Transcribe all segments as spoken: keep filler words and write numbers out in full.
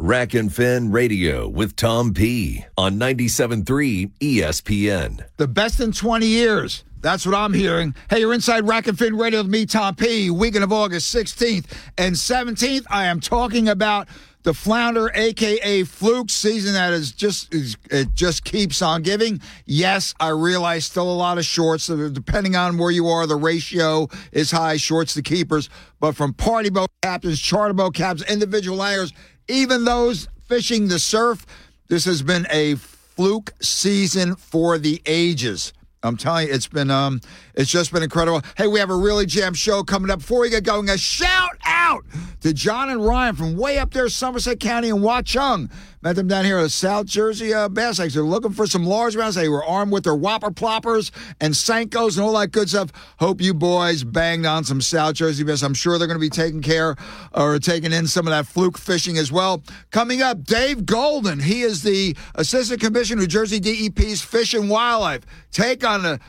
Rack and Fin Radio with Tom P. on ninety-seven point three E S P N. The best in twenty years. That's what I'm hearing. Hey, you're inside Rack and Fin Radio with me, Tom P. Weekend of August sixteenth and seventeenth. I am talking about the Flounder, a k a. Fluke season that is just is, it just keeps on giving. Yes, I realize still a lot of shorts. So depending on where you are, the ratio is high, shorts to keepers. But from party boat captains, charter boat captains, individual anglers, even those fishing the surf, this has been a fluke season for the ages. I'm telling you, it's been um, it's just been incredible. Hey, we have a really jam show coming up. Before we get going, a shout out to John and Ryan from way up there, Somerset County in Watchung. Met them down here at South Jersey uh, Bass Lakes. They're looking for some largemouths. They were armed with their whopper ploppers and Senkos and all that good stuff. Hope you boys banged on some South Jersey bass. I'm sure they're going to be taking care or taking in some of that fluke fishing as well. Coming up, Dave Golden. He is the Assistant Commissioner, New Jersey D E P's Fish and Wildlife. Take on the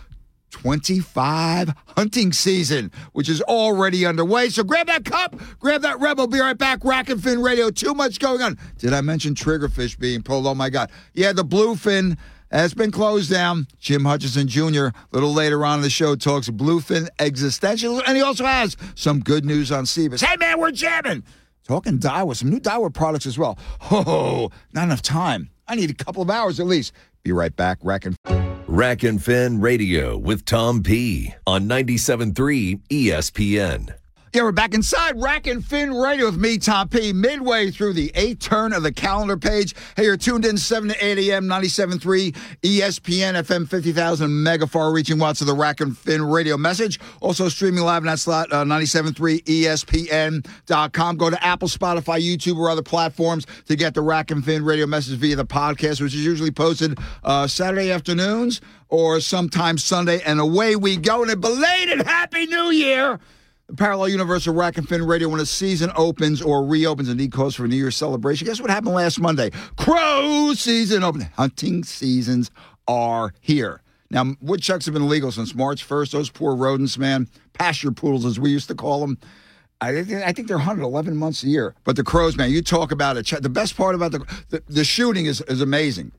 twenty-five hunting season, which is already underway. So grab that cup, grab that Rebel. Be right back. Rack and Fin Radio. Too much going on. Did I mention triggerfish being pulled? Oh, my God. Yeah, the bluefin has been closed down. Jim Hutchinson Junior a little later on in the show talks bluefin existential, and he also has some good news on sea bass. Hey, man, we're jamming. Talking Daiwa, some new Daiwa products as well. Oh, not enough time. I need a couple of hours at least. Be right back. Rack and Rack and Fin Radio with Tom P. on ninety-seven point three E S P N. Yeah, we're back inside Rack and Fin Radio with me, Tom P. Midway through the eighth turn of the calendar page. Hey, you're tuned in seven to eight a.m., ninety-seven point three E S P N, F M fifty thousand mega far-reaching watts of the Rack and Fin Radio message. Also streaming live in that slot, uh, ninety-seven point three E S P N dot com. Go to Apple, Spotify, YouTube, or other platforms to get the Rack and Fin Radio message via the podcast, which is usually posted uh, Saturday afternoons or sometimes Sunday. And away we go. And a belated Happy New Year! The Parallel Universe of Rack and Fin Radio, when a season opens or reopens and need cause for a New Year's celebration. Guess what happened last Monday? Crow season open. Hunting seasons are here. Now, woodchucks have been illegal since March first. Those poor rodents, man, pasture poodles as we used to call them. I think, I think they're hunted eleven months a year. But the crows, man, you talk about it. The best part about the the, the shooting is, is amazing.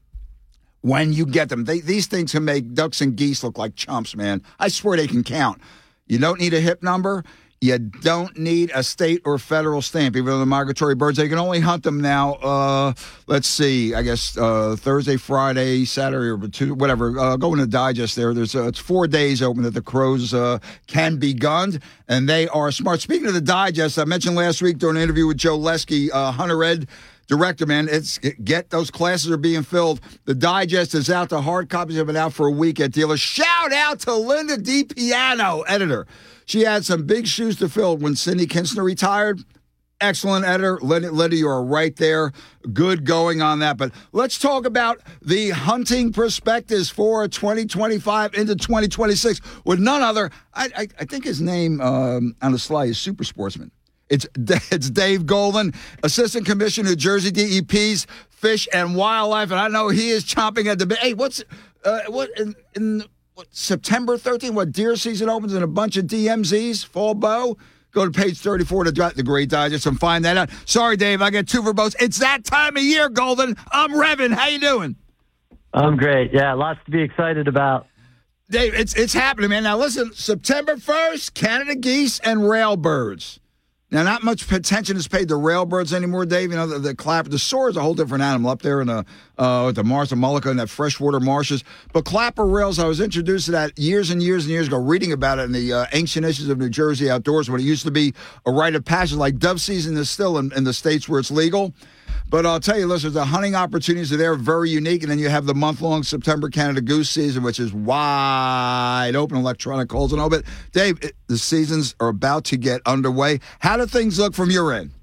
When you get them, they, these things can make ducks and geese look like chumps, man. I swear they can count. You don't need a hip number. You don't need a state or federal stamp, even though they're migratory birds. They can only hunt them now, uh, let's see, I guess uh, Thursday, Friday, Saturday, or two, whatever. Uh, go in the digest there. There's uh, It's four days open that the crows uh, can be gunned, and they are smart. Speaking of the digest, I mentioned last week during an interview with Joe Lesky, uh, Hunter Ed, director, man, it's get those classes are being filled. The digest is out. The hard copies have been out for a week at dealers. Shout out to Linda DiPiano, editor. She had some big shoes to fill when Cindy Kinsner retired. Excellent editor. Linda, Linda, you are right there. Good going on that. But let's talk about the hunting prospectus for twenty twenty-five into twenty twenty-six with none other. I, I, I think his name um, on the slide is Super Sportsman. It's it's Dave Golden, Assistant Commissioner, New Jersey D E P's Fish and Wildlife, and I know he is chomping at the bit. Hey, what's uh, what in, in what, September thirteenth? What deer season opens in a bunch of D M Zs, fall bow. Go to page thirty-four to the Great Digest and find that out. Sorry, Dave, I get two for both. It's that time of year, Golden. I'm revving. How you doing? I'm great. Yeah, lots to be excited about. Dave, it's it's happening, man. Now listen, September first, Canada geese and railbirds. Now, not much attention is paid to railbirds anymore, Dave. You know, the, the clapper, the soar is a whole different animal up there in the uh, the Mars, the Mullica, and that freshwater marshes. But clapper rails, I was introduced to that years and years and years ago, reading about it in the uh, ancient issues of New Jersey Outdoors, when it used to be a rite of passage, like dove season is still in, in the states where it's legal. But I'll tell you, listen, the hunting opportunities are there, very unique. And then you have the month-long September Canada goose season, which is wide open, electronic calls and all. But, Dave, it, the seasons are about to get underway. How do things look from your end?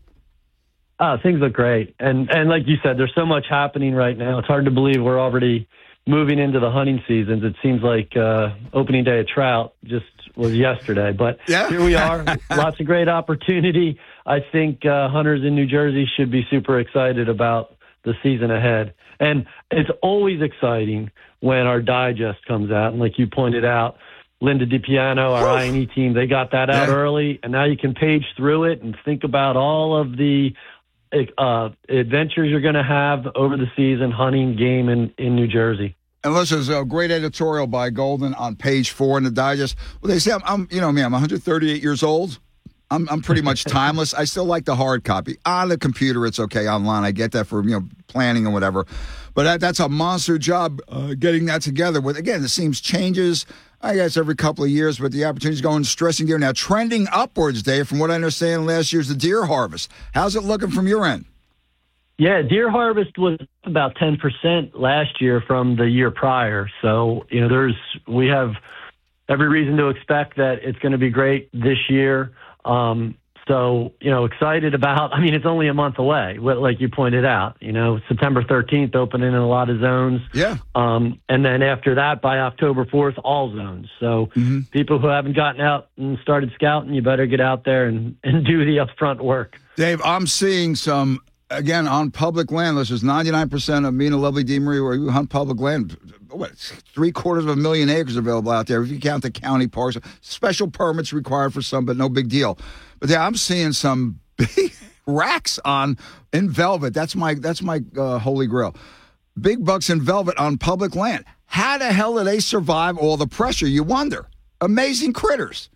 Uh, things look great. And, and like you said, there's so much happening right now. It's hard to believe we're already moving into the hunting seasons. It seems like uh, opening day of trout just was yesterday. But yeah. Here we are. Lots of great opportunity. I think uh, hunters in New Jersey should be super excited about the season ahead. And it's always exciting when our digest comes out. And like you pointed out, Linda DiPiano, our I and E team, they got that out yeah. early. And now you can page through it and think about all of the uh, adventures you're going to have over the season hunting game in, in New Jersey. And listen, there's a great editorial by Golden on page four in the digest. Well, they say I'm, I'm you know me, I'm one hundred thirty-eight years old. I'm I'm pretty much timeless. I still like the hard copy. On the computer, it's okay. Online, I get that for you know planning and whatever. But that, that's a monster job uh, getting that together. With again, it seems changes, I guess, every couple of years, but the opportunity's going stressing deer. Now, trending upwards, Dave, from what I understand, last year's the deer harvest. How's it looking from your end? Yeah, deer harvest was about ten percent last year from the year prior. So, you know, there's we have every reason to expect that it's going to be great this year. Um, so, you know, excited about, I mean, it's only a month away, like you pointed out, you know, September thirteenth opening in a lot of zones. Yeah. Um, and then after that, by October fourth, all zones. So mm-hmm. people who haven't gotten out and started scouting, you better get out there and, and do the upfront work. Dave, I'm seeing some, again, on public land. This is ninety-nine percent of me and a lovely Deamery where you hunt public land. What, three quarters of a million acres available out there if you count the county parks. Special permits required for some, but no big deal. But yeah, I'm seeing some big racks on in velvet. That's my that's my uh, holy grail. Big bucks in velvet on public land. How the hell do they survive all the pressure? You wonder. Amazing critters.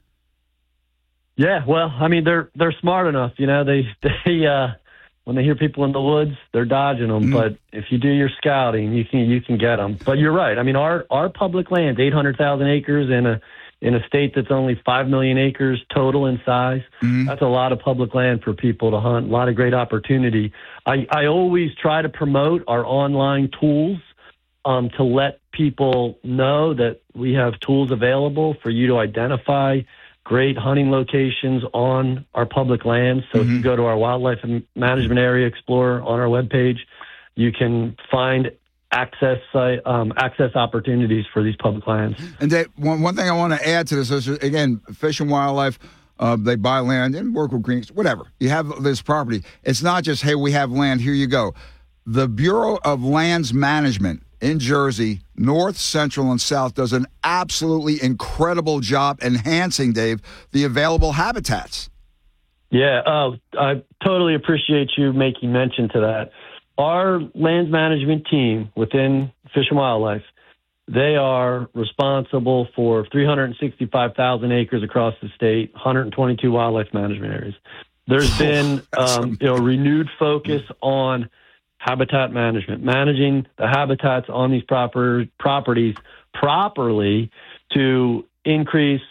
Yeah, well, I mean, they're they're smart enough. You know, they they. Uh, When they hear people in the woods, they're dodging them. Mm-hmm. But if you do your scouting, you can you can get them. But you're right. I mean, our our public land, eight hundred thousand acres in a in a state that's only five million acres total in size. Mm-hmm. That's a lot of public land for people to hunt. A lot of great opportunity. I I always try to promote our online tools um, to let people know that we have tools available for you to identify great hunting locations on our public lands. So mm-hmm. if you go to our Wildlife Management Area Explorer on our webpage, you can find access uh, um, access opportunities for these public lands. And Dave, one, one thing I want to add to this is, again, Fish and Wildlife, uh, they buy land and work with Green, whatever. You have this property. It's not just, hey, we have land, here you go. The Bureau of Lands Management in Jersey, North, Central, and South, does an absolutely incredible job enhancing, Dave, the available habitats. Yeah, uh, I totally appreciate you making mention to that. Our lands management team within Fish and Wildlife, they are responsible for three hundred sixty-five thousand acres across the state, one hundred twenty-two wildlife management areas. There's been um, you know, renewed focus on habitat management, managing the habitats on these proper properties properly to increase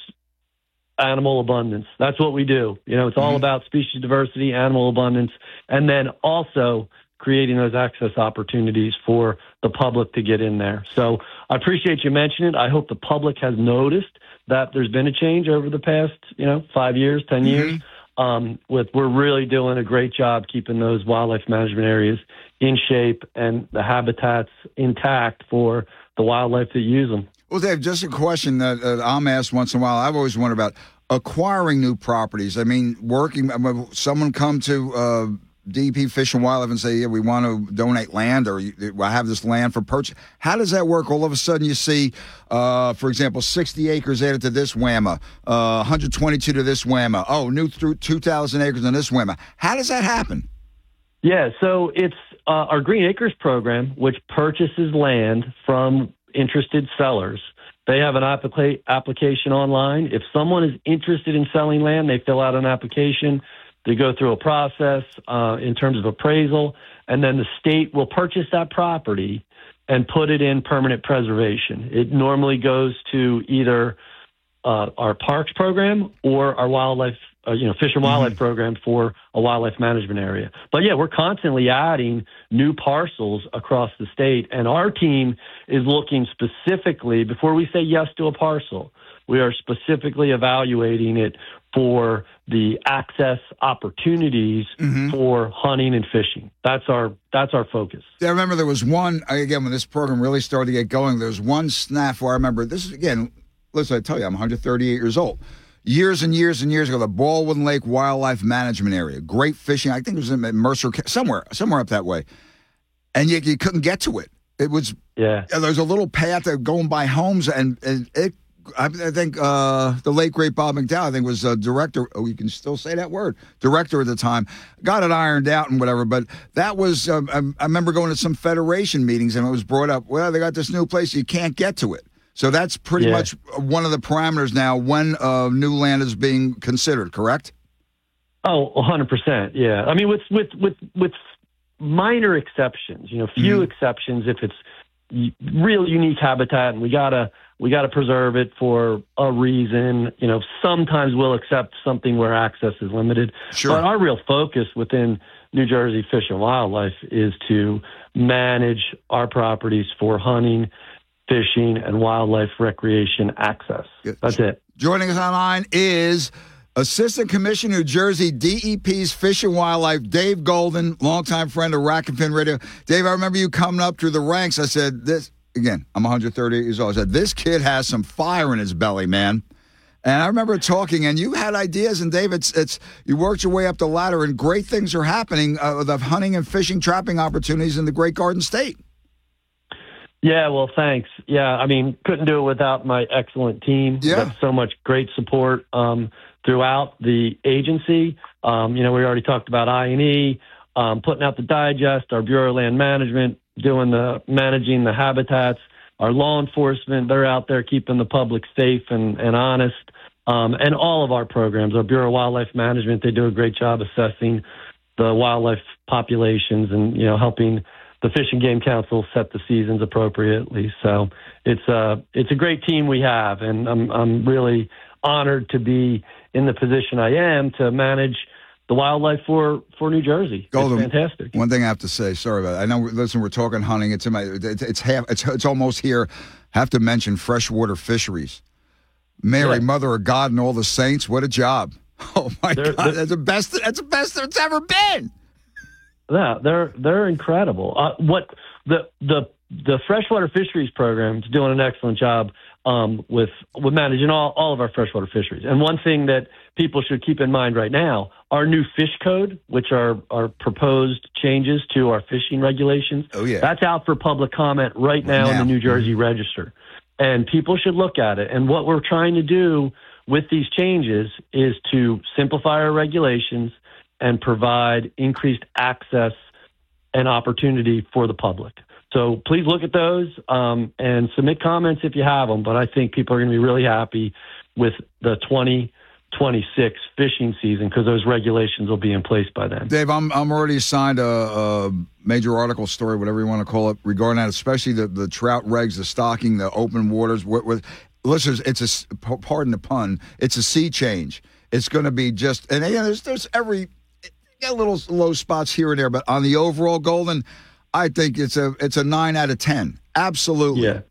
animal abundance. That's what we do. You know, it's all mm-hmm. about species diversity, animal abundance, and then also creating those access opportunities for the public to get in there. So I appreciate you mentioning it. I hope the public has noticed that there's been a change over the past, you know, five years, ten mm-hmm. years. Um, with we're really doing a great job keeping those wildlife management areas in shape and the habitats intact for the wildlife that use them. Well, Dave, just a question that uh, I'm asked once in a while. I've always wondered about acquiring new properties. I mean, working, I mean, someone come to uh, D E P Fish and Wildlife and say, yeah, we want to donate land, or I have this land for purchase. How does that work? All of a sudden you see, uh, for example, sixty acres added to this W A M A, uh, one hundred twenty-two to this W A M A. Oh, new through two thousand acres on this W A M A. How does that happen? Yeah, so it's uh, our Green Acres program, which purchases land from interested sellers. They have an applica- application online. If someone is interested in selling land, they fill out an application. They go through a process uh, in terms of appraisal, and then the state will purchase that property and put it in permanent preservation. It normally goes to either uh, our parks program or our wildlife, uh, you know, fish and wildlife mm-hmm. program for a wildlife management area. But yeah, we're constantly adding new parcels across the state, and our team is looking specifically, before we say yes to a parcel, we are specifically evaluating it for the access opportunities mm-hmm. for hunting and fishing. That's our that's our focus. Yeah, I remember there was one, again, when this program really started to get going, there was one snafu. I remember, this is, again, listen, I tell you, I'm one hundred thirty-eight years old. Years and years and years ago, the Baldwin Lake Wildlife Management Area, great fishing. I think it was in Mercer, somewhere, somewhere up that way. And you, you couldn't get to it. It was, yeah. There was a little path that going by homes, and, and it I, I think uh, the late great Bob McDowell, I think, was uh, director. Oh, you can still say that word, director at the time. Got it ironed out and whatever. But that was. Um, I, I remember going to some federation meetings and it was brought up. Well, they got this new place, you can't get to it. So that's pretty yeah. much one of the parameters now when uh, new land is being considered. Correct? Oh, one hundred percent. Yeah. I mean, with with with with minor exceptions. You know, few mm-hmm. exceptions if it's real unique habitat, and we gotta we gotta preserve it for a reason. You know, sometimes we'll accept something where access is limited. Sure. But our real focus within New Jersey Fish and Wildlife is to manage our properties for hunting, fishing, and wildlife recreation access. That's it. Joining us online is Assistant Commissioner, New Jersey D E P's Fish and Wildlife, Dave Golden, longtime friend of Rack and Fin Radio. Dave, I remember you coming up through the ranks. I said, this, again, I'm one hundred thirty years old. I said, this kid has some fire in his belly, man. And I remember talking, and you had ideas, and Dave, it's, it's you worked your way up the ladder, and great things are happening uh, with the hunting and fishing, trapping opportunities in the great Garden State. Yeah, well, thanks. Yeah, I mean, couldn't do it without my excellent team. Yeah. Got so much great support um, throughout the agency. Um, you know, we already talked about I and E, um, putting out the digest, our Bureau of Land Management, doing the managing the habitats, our law enforcement, they're out there keeping the public safe and, and honest, um, and all of our programs. Our Bureau of Wildlife Management, they do a great job assessing the wildlife populations and, you know, helping the Fish and Game Council set the seasons appropriately. So it's a it's a great team we have, and I'm I'm really honored to be in the position I am to manage the wildlife for, for New Jersey. Golden, it's fantastic. One thing I have to say, sorry about that. I know. Listen, we're talking hunting. It's in my. It's, it's half. It's it's almost here. Have to mention freshwater fisheries. Mary, yeah. Mother of God, and all the saints. What a job! Oh my they're, God, they're, that's the best. That's the best it's ever been. Yeah, they're they're incredible. Uh, what the the the freshwater fisheries program is doing an excellent job um, with with managing all, all of our freshwater fisheries. And one thing that people should keep in mind right now, our new fish code, which are our proposed changes to our fishing regulations. Oh yeah, that's out for public comment right now, now. in the New Jersey mm-hmm. Register, and people should look at it. And what we're trying to do with these changes is to simplify our regulations and provide increased access and opportunity for the public. So please look at those um, and submit comments if you have them. But I think people are going to be really happy with the twenty twenty-six fishing season because those regulations will be in place by then. Dave, I'm I'm already assigned a, a major article story, whatever you want to call it, regarding that, especially the, the trout regs, the stocking, the open waters. With, with listeners, it's a, pardon the pun, it's a sea change. It's going to be just, and again, there's, there's every, got little low spots here and there, but on the overall, Golden, I think it's a it's a nine out of ten. Absolutely. Yeah,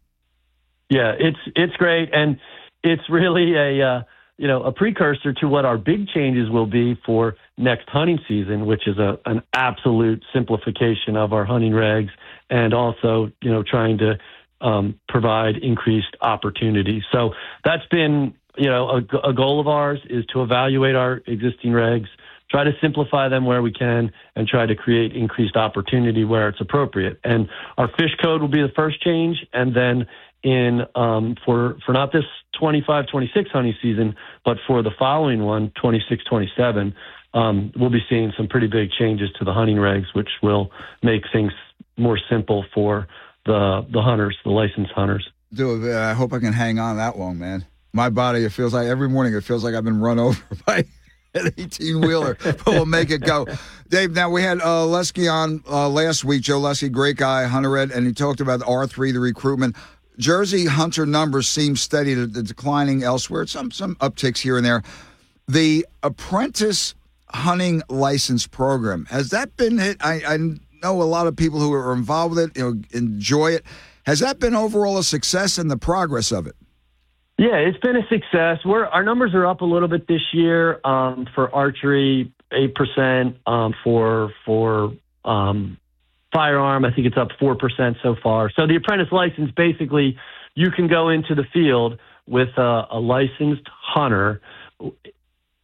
yeah, it's it's great, and it's really a uh, you know a precursor to what our big changes will be for next hunting season, which is a an absolute simplification of our hunting regs, and also you know trying to um, provide increased opportunity. So that's been you know a, a goal of ours is to evaluate our existing regs, try to simplify them where we can, and try to create increased opportunity where it's appropriate. And our fish code will be the first change, and then in um, for for not this twenty-five twenty-six hunting season, but for the following one, twenty-six twenty-seven, um, we'll be seeing some pretty big changes to the hunting regs, which will make things more simple for the the hunters, the licensed hunters. Dude, I hope I can hang on that long, man. My body, it feels like every morning it feels like I've been run over by an eighteen-wheeler, but we'll make it go. Dave, now we had uh, Lesky on uh, last week. Joe Lesky, great guy, hunter ed, and he talked about R three, the recruitment. Jersey hunter numbers seem steady to, to declining elsewhere. Some some upticks here and there. The apprentice hunting license program, has that been hit? I, I know a lot of people who are involved with it, you know, enjoy it. Has that been overall a success in the progress of it? Yeah, it's been a success. We're, our numbers are up a little bit this year um, for archery, eight percent, um, for for um, firearm. I think it's up four percent so far. So the apprentice license, basically, you can go into the field with a, a licensed hunter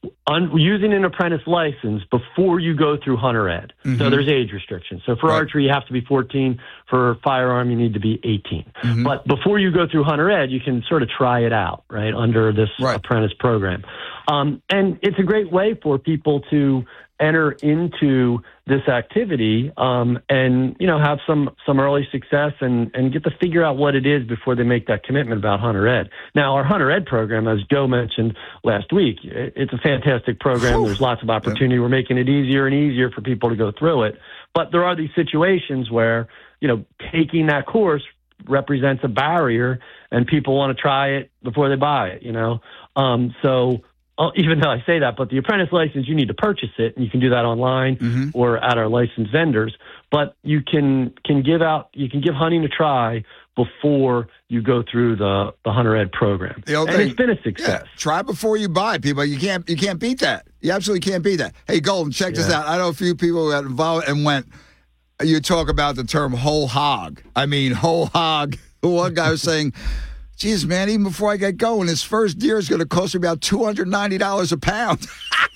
un, using an apprentice license before you go through Hunter Ed. Mm-hmm. So there's age restrictions. So for right. archery, you have to be fourteen. For firearm, you need to be eighteen. Mm-hmm. But before you go through Hunter Ed, you can sort of try it out, right, under this right. apprentice program. Um, and it's a great way for people to enter into this activity um, and, you know, have some some early success and, and get to figure out what it is before they make that commitment about Hunter Ed. Now, our Hunter Ed program, as Joe mentioned last week, it's a fantastic program. There's lots of opportunity. We're making it easier and easier for people to go through it. But there are these situations where, you know, taking that course represents a barrier and people want to try it before they buy it, you know. Um, so Uh, even though I say that, but the apprentice license, you need to purchase it, and you can do that online mm-hmm. or at our licensed vendors. But you can can give out, you can give hunting a try before you go through the, the Hunter Ed program, the and thing, it's been a success. Yeah, try before you buy, people. You can't you can't beat that. You absolutely can't beat that. Hey, Golden, check yeah. this out. I know a few people who got involved and went. You talk about the term whole hog. I mean, whole hog. One guy was saying, geez, man, even before I get going, his first deer is going to cost me about two hundred ninety dollars a pound.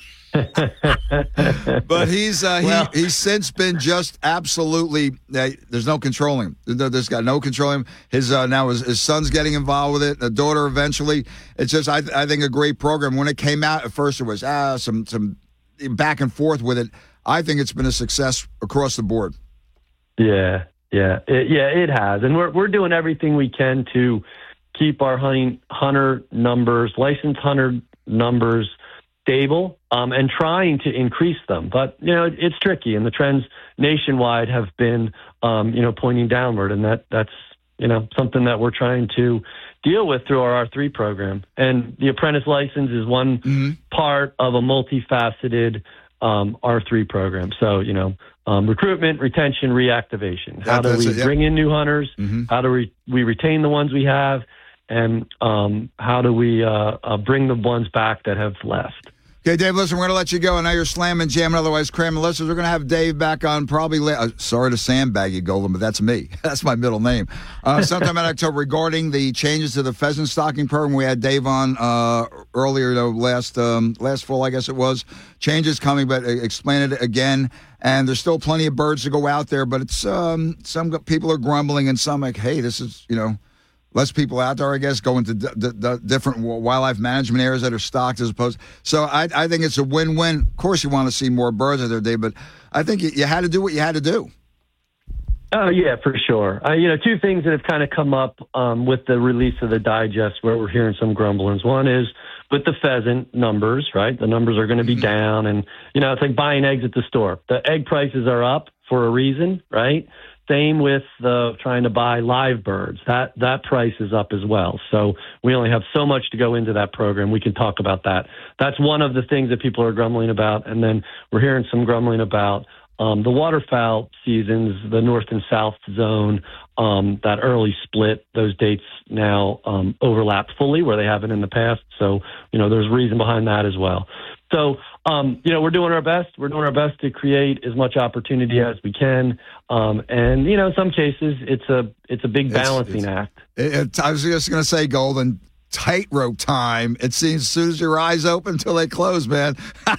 But he's uh, well, he, he's since been just absolutely, uh, there's no controlling him. There's got no controlling him. His, uh, now his, his son's getting involved with it, the daughter eventually. It's just, I, I think, a great program. When it came out, at first it was ah, some, some back and forth with it. I think it's been a success across the board. Yeah, yeah, it, yeah, it has. And we're we're doing everything we can to keep our hunting hunter numbers, licensed hunter numbers, stable, um, and trying to increase them. But you know, it, it's tricky, and the trends nationwide have been, um, you know, pointing downward, and that that's you know something that we're trying to deal with through our R three program. And the apprentice license is one mm-hmm. part of a multifaceted um, R three program. So you know. Um, recruitment, retention, reactivation. How do we it, yeah. bring in new hunters? Mm-hmm. How do we, we retain the ones we have? And um, how do we uh, uh, bring the ones back that have left? Okay, Dave, listen, we're going to let you go. I know you're slamming, jamming, otherwise cramming listeners. We're going to have Dave back on probably later. Uh, sorry to sandbag you, Golden, but that's me. That's my middle name. Uh, sometime in October regarding the changes to the pheasant stocking program. We had Dave on uh, earlier, though, last, um, last fall, I guess it was. Changes coming, but explain it again. And there's still plenty of birds to go out there, but it's um, some people are grumbling and some like, hey, this is, you know, less people out there, I guess, going to d- d- d- different wildlife management areas that are stocked as opposed. So I, I think it's a win-win. Of course, you want to see more birds out there, Dave, but I think you, you had to do what you had to do. Oh, yeah, for sure. Uh, you know, two things that have kind of come up um, with the release of the digest where we're hearing some grumblings. One is with the pheasant numbers, right? The numbers are going to be mm-hmm. down. And, you know, it's like buying eggs at the store. The egg prices are up for a reason, right? Same with the trying to buy live birds. That that price is up as well. So we only have so much to go into that program. We can talk about that. That's one of the things that people are grumbling about. And then we're hearing some grumbling about Um, the waterfowl seasons, the north and south zone, um, that early split, those dates now um, overlap fully where they haven't in the past. So, you know, there's reason behind that as well. So, um, you know, we're doing our best. We're doing our best to create as much opportunity as we can. Um, and, you know, in some cases, it's a it's a big balancing it's, it's, act. It, it, I was just going to say, Golden, tightrope time. It seems as soon as your eyes open until they close, man.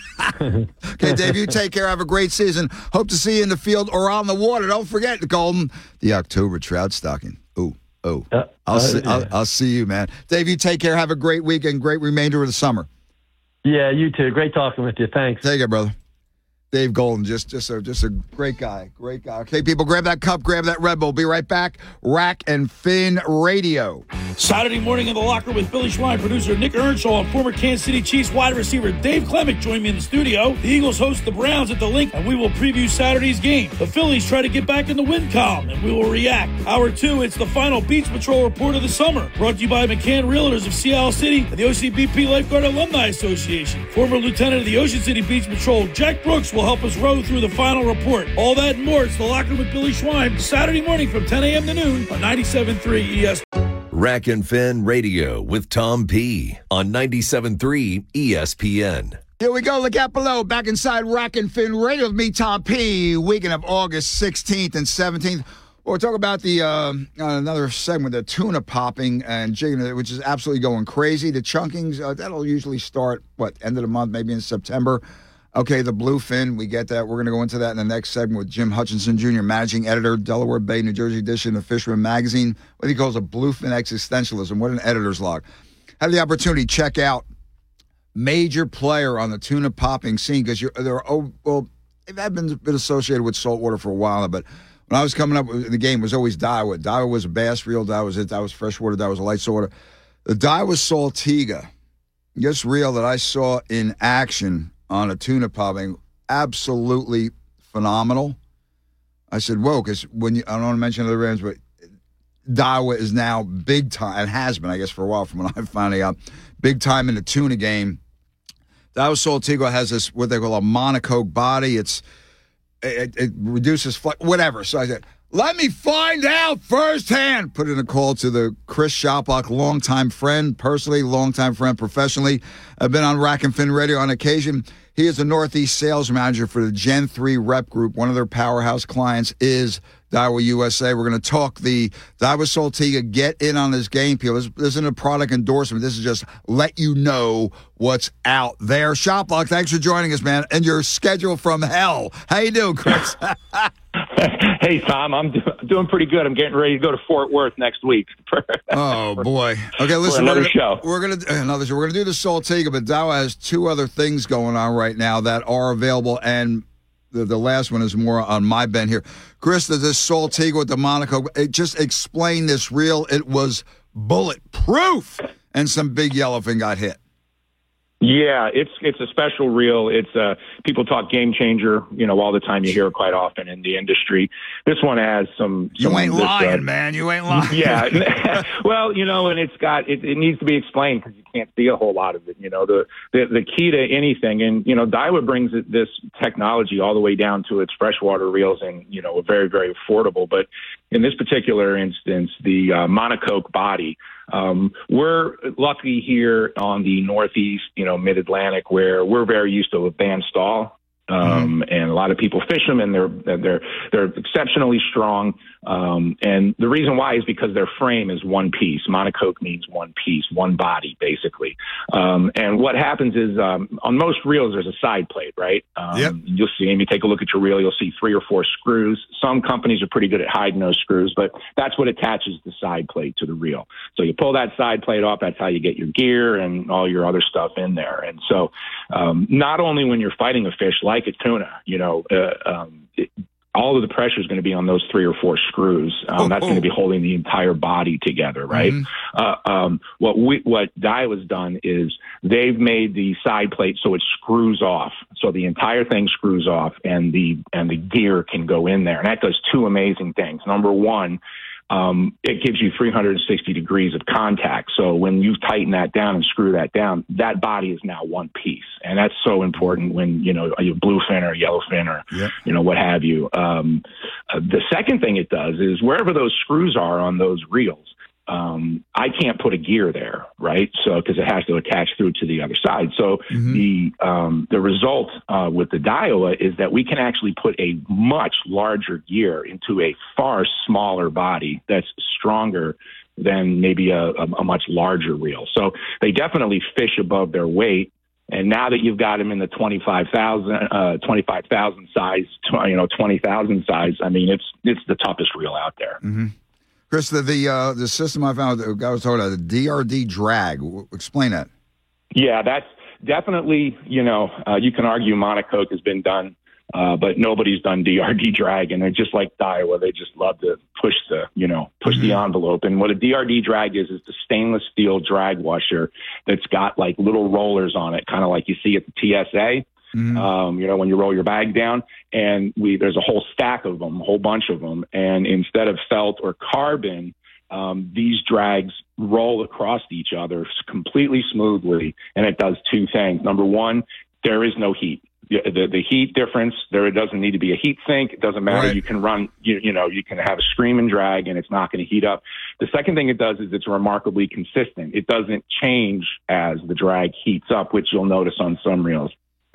Okay, Dave, you take care. Have a great season. Hope to see you in the field or on the water. Don't forget, Golden, the October trout stocking. Ooh, oh. Uh, I'll, uh, see, yeah. I'll, I'll see you, man. Dave, you take care. Have a great weekend. Great remainder of the summer. Yeah, you too. Great talking with you. Thanks. Take care, brother. Dave Golden, just just a just a great guy, great guy. Okay, people, grab that cup, grab that Red Bull. Be right back. Rack and Fin Radio. Saturday morning in the locker with Billy Schwein, producer Nick Earnshaw, and former Kansas City Chiefs wide receiver Dave Clemick join me in the studio. The Eagles host the Browns at the Link, and we will preview Saturday's game. The Phillies try to get back in the win column, and we will react. Hour two, it's the final Beach Patrol report of the summer, brought to you by McCann Realtors of Seattle City and the O C B P Lifeguard Alumni Association. Former Lieutenant of the Ocean City Beach Patrol, Jack Brooks, will help us row through the final report. All that and more. It's the Locker with Billy Schwein, Saturday morning from ten a.m. to noon on ninety-seven point three E S P N. Rack and Fin Radio with Tom P. on ninety-seven point three E S P N. Here we go. Look out below. Back inside Rack and Fin Radio with me, Tom P. Weekend of August sixteenth and seventeenth. Well, we'll talk about the uh, another segment, the tuna popping and jigging, which is absolutely going crazy. The chunkings, uh, that'll usually start, what, end of the month, maybe in September. Okay, the bluefin, we get that. We're going to go into that in the next segment with Jim Hutchinson Junior, managing editor, Delaware Bay, New Jersey edition of Fisherman Magazine. What he calls a bluefin existentialism. What an editor's log. Had the opportunity to check out major player on the tuna popping scene because you're they're oh well they've been, been associated with saltwater for a while, but when I was coming up, the game was always Daiwa. Daiwa was a bass reel. Daiwa was it. Daiwa was freshwater. Daiwa was a light saltwater. The Daiwa Saltiga, this reel that I saw in action on a tuna popping, absolutely phenomenal. I said, whoa, because when you, I don't want to mention other brands, but Daiwa is now big time, and has been, I guess, for a while from when I finally got big time in the tuna game. Daiwa Saltiga has this, what they call a monocoque body. It's It, it reduces flex, whatever. So I said, let me find out firsthand. Put in a call to the Chris Shoplock, longtime friend, personally, longtime friend, professionally. I've been on Rack and Fin Radio on occasion. He is the Northeast sales manager for the Gen three Rep Group. One of their powerhouse clients is Daiwa U S A. We're going to talk the Daiwa Saltiga. Get in on this game, people. This, this isn't a product endorsement. This is just let you know what's out there. Shoplock, thanks for joining us, man. And your schedule from hell. How you doing, Chris? Hey, Tom, I'm do- doing pretty good. I'm getting ready to go to Fort Worth next week. For, oh, boy. Okay, listen. For another we're gonna, show. We're going to another show. We're going to do the Saltiga, but Daiwa has two other things going on right now that are available, and the, the last one is more on my bend here. Chris, this Saltiga with the Monaco, it, just explain this reel. It was bulletproof, and some big yellowfin got hit. Yeah, it's it's a special reel. It's uh, people talk game changer, you know, all the time. You hear it quite often in the industry. This one has some. some you ain't this, lying, uh, man. You ain't lying. Yeah. Well, you know, and it's got it, it needs to be explained because you can't see a whole lot of it. You know, the, the the key to anything, and you know, Daiwa brings it, this technology all the way down to its freshwater reels, and you know, very very affordable. But in this particular instance, the uh, monocoque body. Um, we're lucky here on the Northeast, you know, Mid-Atlantic, where we're very used to a band stall. Um, mm-hmm. And a lot of people fish them, and they're they're they're exceptionally strong. Um, and the reason why is because their frame is one piece. Monocoque means one piece, one body, basically. Um, and what happens is um, on most reels, there's a side plate, right? Um, yep. You'll see, and you take a look at your reel, you'll see three or four screws. Some companies are pretty good at hiding those screws, but that's what attaches the side plate to the reel. So you pull that side plate off. That's how you get your gear and all your other stuff in there. And so um, not only when you're fighting a fish like a tuna, you know, uh, um, it, all of the pressure is going to be on those three or four screws. Um, oh, that's oh. going to be holding the entire body together, right? Mm-hmm. Uh, um, what we, what Daiwa's done is they've made the side plate so it screws off, so the entire thing screws off, and the and the gear can go in there, and that does two amazing things. Number one, Um, it gives you three hundred sixty degrees of contact. So when you tighten that down and screw that down, that body is now one piece. And that's so important when, you know, you bluefin or yellowfin or, yep. you know, what have you. Um, uh, the second thing it does is wherever those screws are on those reels, um, I can't put a gear there, right? So, because it has to attach through to the other side. So mm-hmm. the um, the result uh, with the Daiwa is that we can actually put a much larger gear into a far smaller body that's stronger than maybe a, a, a much larger reel. So they definitely fish above their weight. And now that you've got them in the twenty-five thousand, uh, twenty-five thousand size, you know, twenty thousand size, I mean, it's it's the toughest reel out there. Mm-hmm. Chris, the the, uh, the system I found, the guy was talking about, the D R D drag. Explain that. Yeah, that's definitely, you know, uh, you can argue monocoque has been done, uh, but nobody's done D R D drag. And they're just like Daiwa. They just love to push the, you know, push mm-hmm. the envelope. And what a D R D drag is, is the stainless steel drag washer that's got like little rollers on it, kind of like you see at the T S A. Mm-hmm. Um, you know, when you roll your bag down, and we there's a whole stack of them, a whole bunch of them. And instead of felt or carbon, um, these drags roll across each other completely smoothly. And it does two things. Number one, there is no heat. The, the, the heat difference, there it doesn't need to be a heat sink. It doesn't matter. Right. You can run, you, you know, you can have a scream and drag, and it's not going to heat up. The second thing it does is it's remarkably consistent. It doesn't change as the drag heats up, which you'll notice on some reels.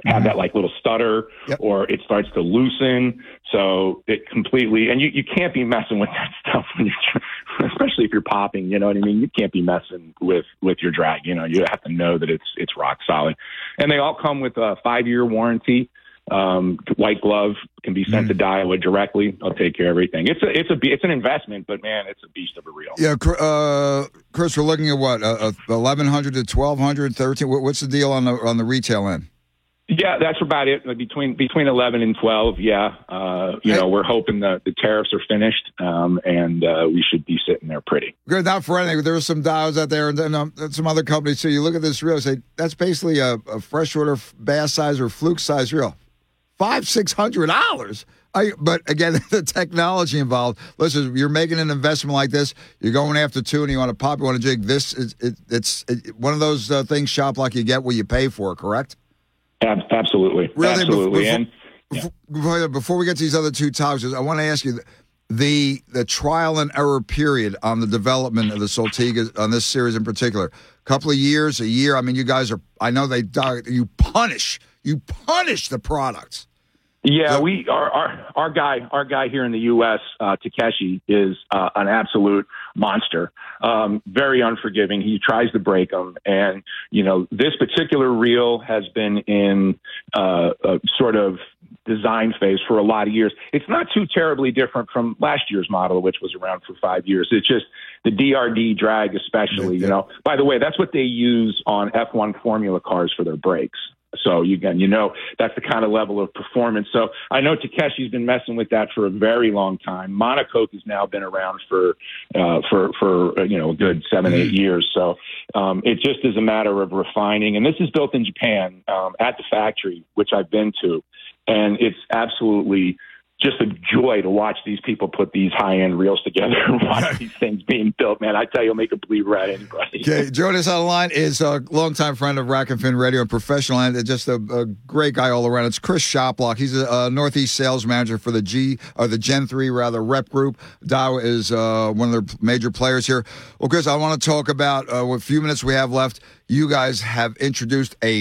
have that like little stutter, Yep. or it starts to loosen. So it completely, and you, you can't be messing with that stuff when you're, especially if you're popping, you know what I mean? You can't be messing with, with your drag, you know, you have to know that it's, it's rock solid. And they all come with a five year warranty. Um, white glove, can be sent mm. to Daiwa directly. I'll take care of everything. It's a, it's a, it's an investment, but man, it's a beast of a reel. Yeah. Uh, Chris, we're looking at what, uh, eleven hundred to twelve hundred, thirteen. What's the deal on the, on the retail end? Yeah, that's about it. Between between eleven and twelve, yeah. Uh, you hey. know, we're hoping the, the tariffs are finished, um, and uh, we should be sitting there pretty. Good, not for anything. There are some Daiwas out there, and then um, some other companies. So you look at this reel and say, that's basically a, a freshwater bass size or fluke size reel. Five, six hundred dollars. I, but again, the technology involved. Listen, you're making an investment like this. You're going after two, and you want to pop, you want to jig. This is it, it's it, one of those uh, things. Shop like you get what you pay for. Correct? Absolutely, really, absolutely. Before, and before, yeah. before we get to these other two topics, I want to ask you the the trial and error period on the development of the Saltiga on this series in particular. A couple of years, a year. I mean, you guys are. I know they you punish. You punish the products. Yeah, so, we our, our our guy our guy here in the U S, uh, Takeshi, is uh, an absolute monster. Um, very unforgiving. He tries to break them, and you know this particular reel has been in uh, a sort of design phase for a lot of years. It's not too terribly different from last year's model, which was around for five years. It's just the D R D drag, especially. You know, by the way, that's what they use on F one Formula cars for their brakes. So you again, you know, that's the kind of level of performance. So I know Takeshi's been messing with that for a very long time. Monocoque has now been around for uh, for for uh, you know a good seven eight years. So um, it just is a matter of refining. And this is built in Japan um, at the factory, which I've been to, and it's absolutely just a joy to watch these people put these high-end reels together and watch these things being built, man. I tell you, it'll make a bleed right anybody. Okay, joining us on the line is a longtime friend of Rack and Fin Radio and professional, and just a, a great guy all around. It's Chris Shoplock. He's a, a Northeast sales manager for the G or the Gen three rather rep group. Daiwa is uh, one of their major players here. Well, Chris, I want to talk about uh, what few minutes we have left. You guys have introduced a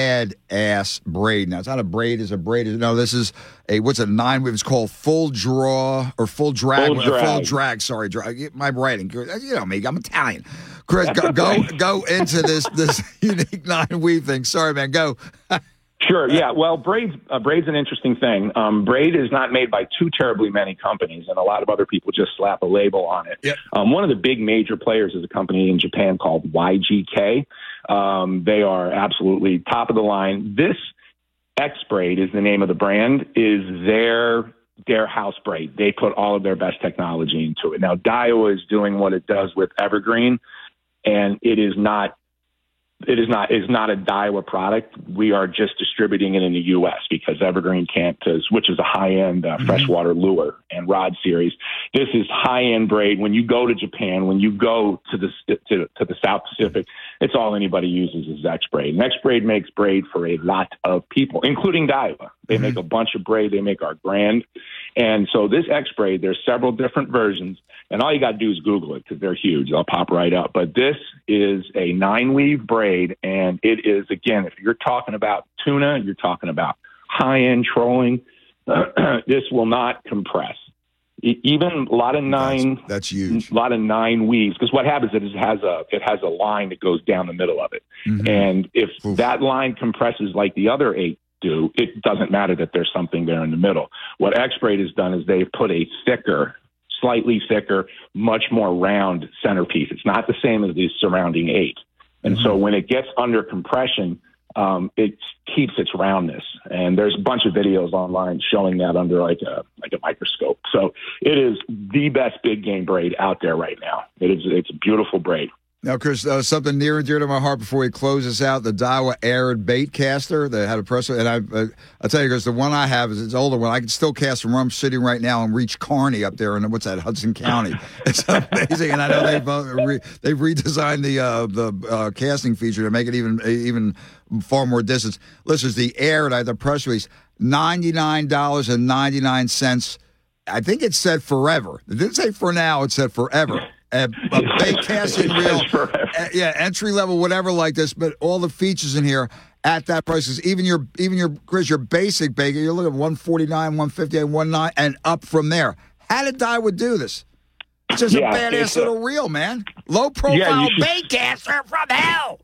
bad-ass braid. Now, it's not a braid, it's a braid. No, this is a, what's a nine, it's called full draw, or full drag. Full drag. Full drag, sorry. Drag, my writing. You know me, I'm Italian. Chris, go, go go into this this unique nine-weave thing. Sorry, man, go. Sure. Yeah. Well, braid's, uh, braid's an interesting thing. Um, braid is not made by too terribly many companies, and a lot of other people just slap a label on it. Yep. Um, one of the big major players is a company in Japan called Y G K. Um, they are absolutely top of the line. This X Braid is the name of the brand, is their their house braid. They put all of their best technology into it. Now, Daiwa is doing what it does with Evergreen, and it is not It is not is not a Daiwa product. We are just distributing it in the U S because Evergreen can't, which is a high-end uh, mm-hmm. freshwater lure and rod series. This is high-end braid. When you go to Japan, when you go to the to, to the South Pacific, it's all anybody uses is X Braid. And X Braid makes braid for a lot of people, including Daiwa. They mm-hmm. make a bunch of braid. They make our brand. And so this X Braid, there's several different versions. And all you got to do is Google it because they're huge. They'll pop right up. But this is a nine-weave braid, and it is, again, if you're talking about tuna, you're talking about high-end trolling, this will not compress. Even a lot of nine, that's, that's huge. A lot of nine weaves, because what happens is it has a it has a line that goes down the middle of it, mm-hmm. and if Oof. that line compresses like the other eight do, it doesn't matter that there's something there in the middle. What X Braid has done is they've put a thicker, slightly thicker, much more round centerpiece. It's not the same as the surrounding eight. And mm-hmm. so when it gets under compression, um, it keeps its roundness. And there's a bunch of videos online showing that under like a like a microscope. So it is the best big game braid out there right now. It is it's a beautiful braid. Now, Chris, uh, something near and dear to my heart before we close this out, the Daiwa Arid Bait Caster that had a press, and I, uh, I'll tell you, because the one I have is it's older one. I can still cast from where I'm sitting right now and reach Kearney up there in, what's that, Hudson County. It's amazing, and I know they've uh, re, they've redesigned the uh, the uh, casting feature to make it even even far more distance. Listen, the Arid, I had the press release, ninety-nine dollars and ninety-nine cents. I think it said forever. It didn't say for now, it said forever. A, a bait casting reel, uh, yeah, entry level, whatever like this, but all the features in here. at that price. 'Cause even your, even your, Chris, your basic bacon, you're looking at one forty-nine, one fifty-eight, one nine, and up from there. How did Daiwa do this? It's just Yeah, a badass it's a- little reel, man. Low profile Yeah, you should- baitcaster from hell.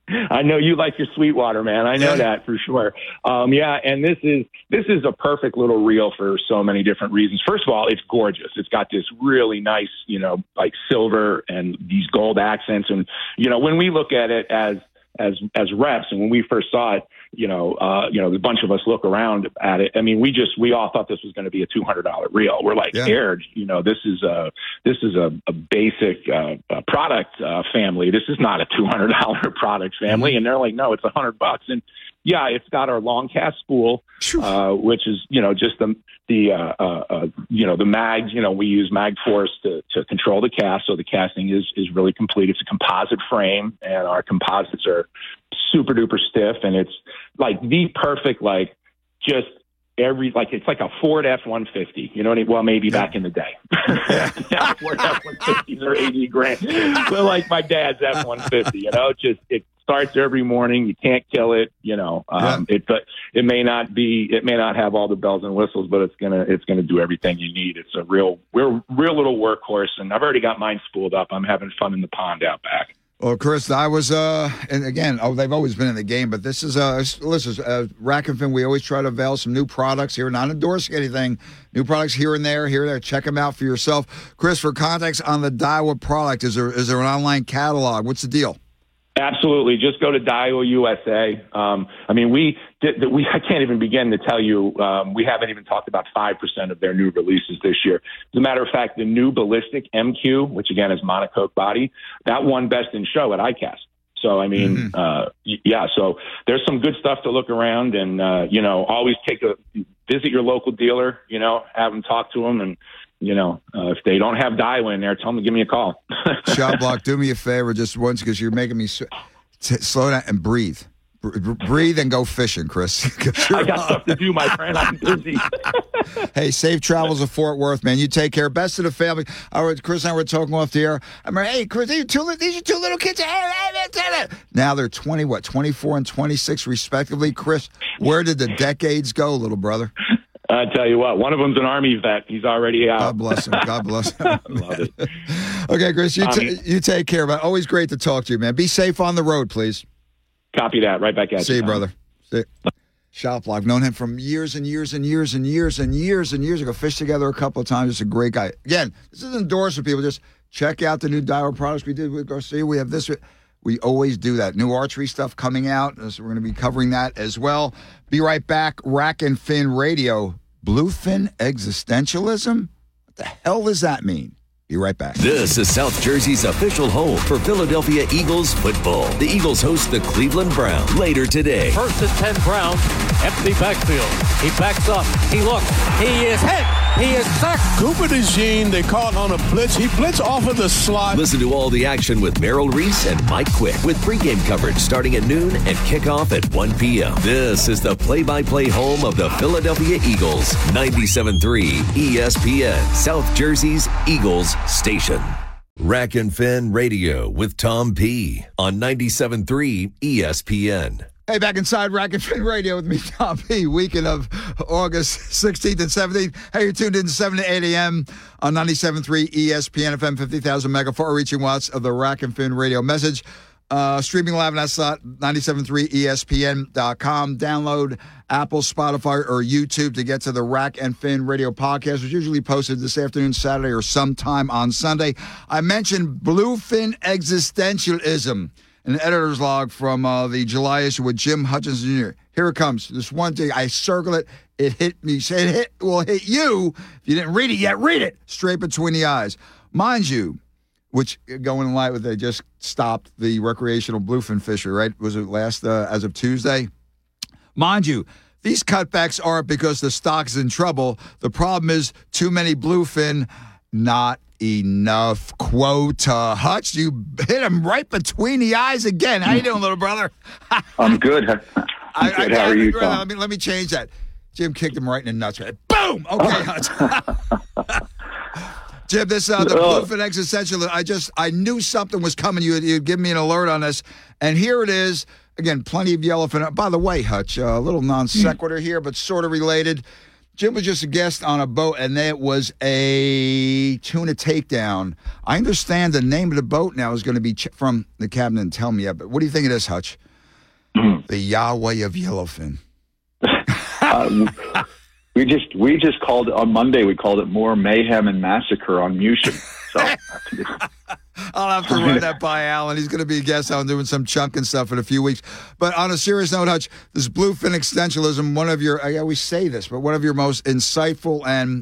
I know you like your Sweetwater, man. I know Yeah. that for sure. Um, yeah, and this is this is a perfect little reel for so many different reasons. First of all, it's gorgeous. It's got this really nice, you know, like silver and these gold accents. And you know, when we look at it as as as reps, and when we first saw it, you know, uh, you know, a bunch of us look around at it. I mean, we just we all thought this was going to be a two hundred dollar reel. We're like, Yeah. scared. You know, this is a this is a, a basic uh, uh, product uh, family. This is not a two hundred dollar product family. And they're like, no, it's a hundred bucks. And yeah, it's got our long cast spool, uh, which is you know just the the uh, uh, uh, you know the mags. You know, we use Mag Force to to control the cast, so the casting is is really complete. It's a composite frame, and our composites are super duper stiff, and it's like the perfect, like just every, like it's like a Ford F one fifty, you know what I mean? Well, maybe back in the day. Now Ford F one fifties are eighty grand. But like my dad's F one fifty, you know, just, it starts every morning. You can't kill it, you know, um, Yeah. it, but it may not be, it may not have all the bells and whistles, but it's going to, it's going to do everything you need. It's a real, real, real little workhorse. And I've already got mine spooled up. I'm having fun in the pond out back. Well, Chris, I was, uh, and again, oh, they've always been in the game, but this is, uh, listen, uh, Rack and Fin, we always try to avail some new products here, not endorsing anything, new products here and there, here and there. Check them out for yourself. Chris, for context on the Daiwa product, is there is there an online catalog? What's the deal? Absolutely. Just go to Daiwa U S A. Um, I mean, we did, we I can't even begin to tell you. Um, we haven't even talked about five percent of their new releases this year. As a matter of fact, the new Ballistic M Q, which again is monocoque body, that won Best in Show at I CAST. So, I mean, mm-hmm. uh, yeah, so there's some good stuff to look around and, uh, you know, always take a visit your local dealer, you know, have them talk to them. And, you know, uh, if they don't have Daiwa in there, tell them to give me a call. Shot Block, do me a favor just once because you're making me s- t- slow down and breathe. Br- breathe and go fishing, Chris. I got stuff to do, my friend. I'm busy. Hey, safe travels to Fort Worth, man. You take care. Best of the family. I was, Chris and I were talking off the air. I'm like, hey, Chris, these are two, these are two little kids. Now they're twenty, what, twenty-four and twenty-six, respectively. Chris, where did the decades go, little brother? I tell you what, one of them's an Army vet. He's already out. God bless him. God bless him. Love it. Okay, Chris, you, Tommy. t- you take care, man. Always great to talk to you, man. Be safe on the road, please. Copy that. Right back at you. See you, brother. See you. Shop Block. I've known him from years and years and years and years and years and years ago. Fished together a couple of times. Just a great guy. Again, this is endorsed for people. Just check out the new Daiwa products we did with Garcia. We have this. We always do that. New archery stuff coming out. So we're going to be covering that as well. Be right back. Rack and Fin Radio. Bluefin existentialism? What the hell does that mean? Be right back. This is South Jersey's official home for Philadelphia Eagles football. The Eagles host the Cleveland Browns later today. First and ten Browns, empty backfield. He backs up. He looks. He is hit. He is sacked. Cooper DeJean, they caught on a blitz. He blitzed off of the slot. Listen to all the action with Merrill Reese and Mike Quick with pregame coverage starting at noon and kickoff at one p.m. This is the play-by-play home of the Philadelphia Eagles. ninety-seven point three E S P N, South Jersey's Eagles station. Rack and Fin Radio with Tom P. on ninety-seven point three E S P N. Hey, back inside Rack and Fin Radio with me, Tom P. Weekend of August sixteenth and seventeenth. Hey, you're tuned in to seven to eight a.m. on ninety-seven point three E S P N F M, fifty thousand mega far-reaching watts of the Rack and Fin Radio message. Uh, streaming live on that slot, ninety-seven point three E S P N dot com. Download Apple, Spotify, or YouTube to get to the Rack and Fin Radio podcast, which is usually posted this afternoon, Saturday, or sometime on Sunday. I mentioned Bluefin existentialism. An editor's log from uh, the July issue with Jim Hutchinson Junior Here it comes. This one thing, I circle it. It hit me. It hit, will hit you. If you didn't read it yet, read it. Straight between the eyes. Mind you, which, going in light with, they just stopped the recreational bluefin fishery, right? Was it last, uh, as of Tuesday? Mind you, these cutbacks aren't because the stock's in trouble. The problem is too many bluefin, not enough quota. Hutch, you hit him right between the eyes again. How you doing, little brother? I'm good. I'm I, good. I, How I, are you, let, Tom? me, let me change that. Jim kicked him right in the nuts. Boom! Okay, Hutch. Jim, this uh, the bluefin existential. I just I knew something was coming. You you'd give me an alert on this, and here it is. again, plenty of yellowfin. By the way, Hutch, uh, a little non sequitur mm. here, but sort of related. Jim was just a guest on a boat, and it was a tuna takedown. I understand the name of the boat now is going to be ch- from the captain. Didn't tell me yet, but what do you think of this, Hutch? Mm. The Yahweh of Yellowfin. uh, we just we just called it on Monday. We called it more mayhem and massacre on Mushin. So I'll have to run that by Alan. He's going to be a guest on doing some chunking stuff in a few weeks. But on a serious note, Hutch, this bluefin extensionism, one of your, I always say this, but one of your most insightful and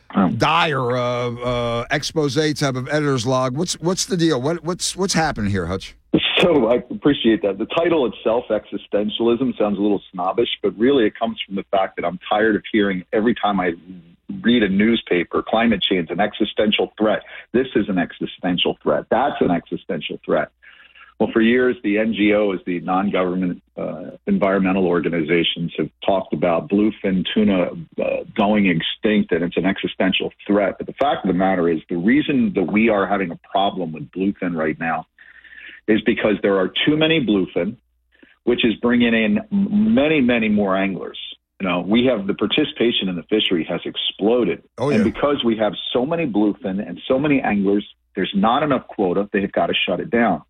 dire uh, uh, expose type of editor's log. What's what's the deal? What what's what's happening here, Hutch? So I appreciate that. The title itself, existentialism, sounds a little snobbish, but really it comes from the fact that I'm tired of hearing every time I read a newspaper, climate change, an existential threat. This is an existential threat. That's an existential threat. Well, for years, the N G Os, the non-government uh, environmental organizations, have talked about bluefin tuna uh, going extinct, and it's an existential threat. But the fact of the matter is, the reason that we are having a problem with bluefin right now is because there are too many bluefin, which is bringing in many, many more anglers. You know, we have the participation in the fishery has exploded. Oh, yeah. And because we have so many bluefin and so many anglers, there's not enough quota. They've got to shut it down.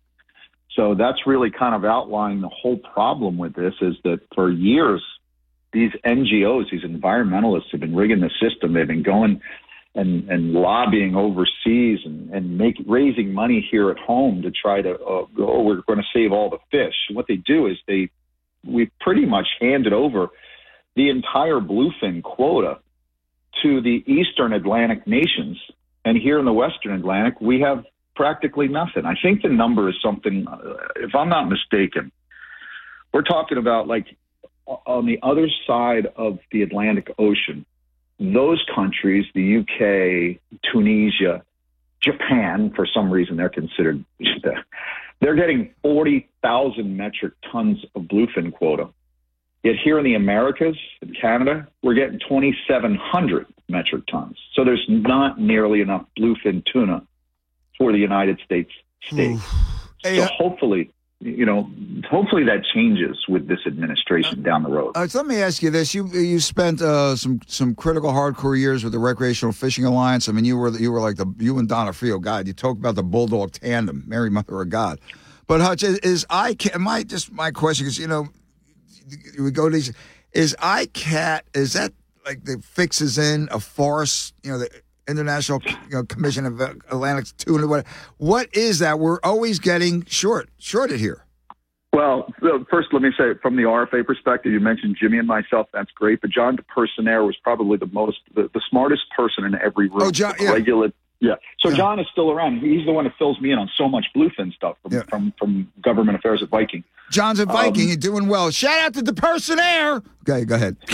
So that's really kind of outlining the whole problem with this, is that for years, these N G Os, these environmentalists have been rigging the system. They've been going and, and lobbying overseas and, and make, raising money here at home to try to, uh, oh, we're going to save all the fish. And what they do is they, we pretty much handed over the entire bluefin quota to the Eastern Atlantic nations. And here in the Western Atlantic, we have practically nothing. I think the number is something, uh, if I'm not mistaken, we're talking about like on the other side of the Atlantic Ocean, those countries, the U K, Tunisia, Japan, for some reason they're considered, they're getting forty thousand metric tons of bluefin quota. Yet here in the Americas, in Canada, we're getting twenty-seven hundred metric tons. So there's not nearly enough bluefin tuna for the United States steak. Hey, so uh, hopefully, you know, hopefully that changes with this administration uh, down the road. Uh, so let me ask you this: you you spent uh, some some critical, hardcore years with the Recreational Fishing Alliance. I mean, you were you were like the you and Donna Frio. God, you talk about the bulldog tandem, Mary Mother of God. But Hutch, is, is I my just my question is, you know, we go to these. Is I CAT, is that like the fixes in a forest? You know, the International you know, Commission of Atlantic Tuna. What what is that? We're always getting short shorted here. Well, first, let me say, from the R F A perspective, you mentioned Jimmy and myself. That's great, but John DePersonere was probably the most, the, the smartest person in every room. Oh, John, yeah. Regular, yeah. So yeah. John is still around. He's the one that fills me in on so much bluefin stuff from yeah. from, from government affairs at Viking. John's at Viking. Um, You're doing well. Shout out to DePersonere. Okay, go ahead.